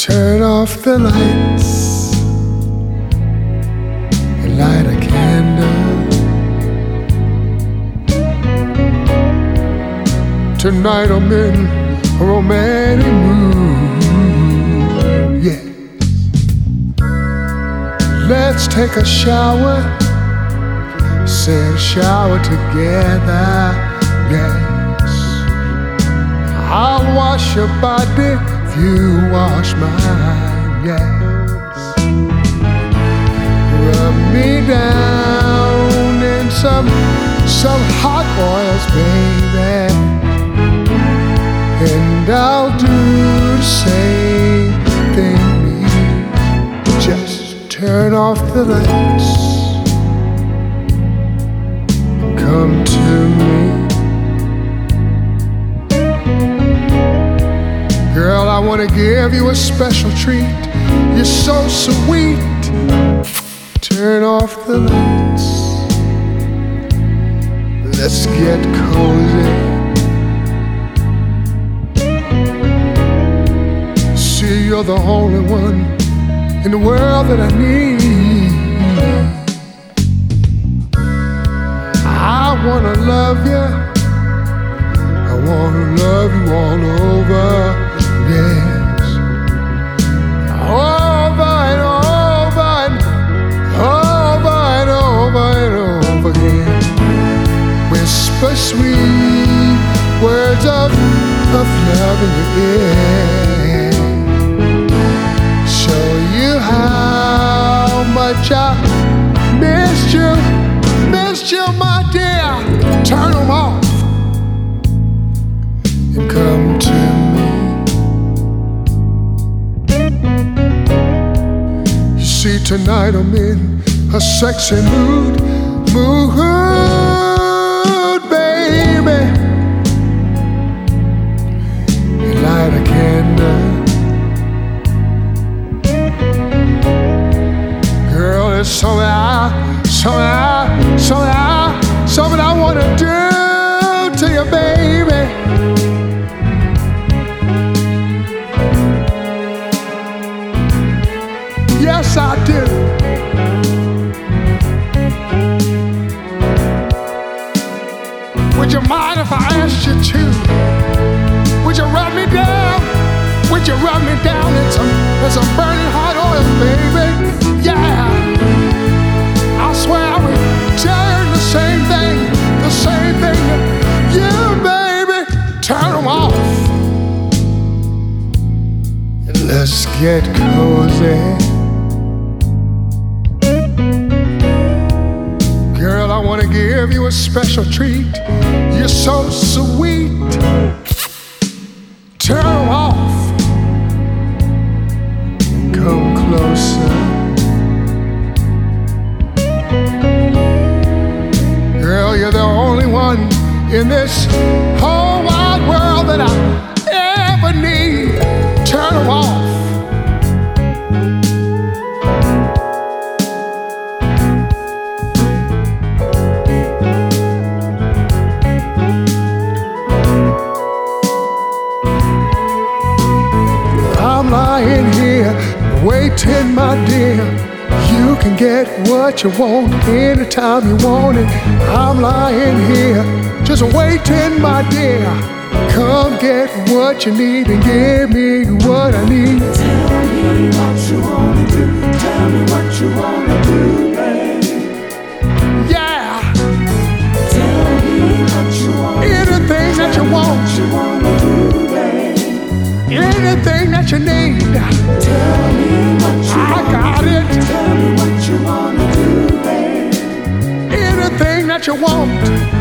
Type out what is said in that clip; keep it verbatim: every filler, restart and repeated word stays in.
Turn off the lights and light a candle. Tonight I'm in a romantic mood, yeah. Let's take a shower, say a shower together, yes. I'll wash your body, you wash mine, yes. Rub me down in some, some hot oils, baby, and I'll do the same thing to you. Just turn off the lights, come to me. Girl, I wanna give you a special treat. You're so sweet. Turn off the lights, let's get cozy. See, you're the only one in the world that I need. I wanna love you, I wanna love you all over. Yes, over and over and over and over and over again. Whisper sweet words of, of love in your ear. Show you how much I missed you, missed you, my dear. Turn them off and come to me. See, tonight I'm in a sexy mood, mood, baby. Light a candle. Girl, it's something I, something I, something I, something I wanna do to you, baby. Yes, I do. Would you mind if I asked you to? Would you rub me down? Would you rub me down in some, in some burning hot oil, baby? Yeah. I swear I would tell you the same thing, the same thing that you, baby. Turn them off and let's get cozy. Girl, I wanna give you a special treat. You're so sweet. Turn off, come closer. Girl, you're the only one in this whole wide world that I ever need. Turn them off. I'm lying here, waiting, my dear. You can get what you want anytime you want it. I'm lying here, just waiting, my dear. Come get what you need and give me what I need. Tell me what you wanna do. Tell me what you wanna do, babe. Yeah. Tell me what you wanna do. Anything that you want. What you wanna do, babe. Anything that you need. Tell me what you I wanna got do. it. Tell me what you wanna do, babe. Anything that you want.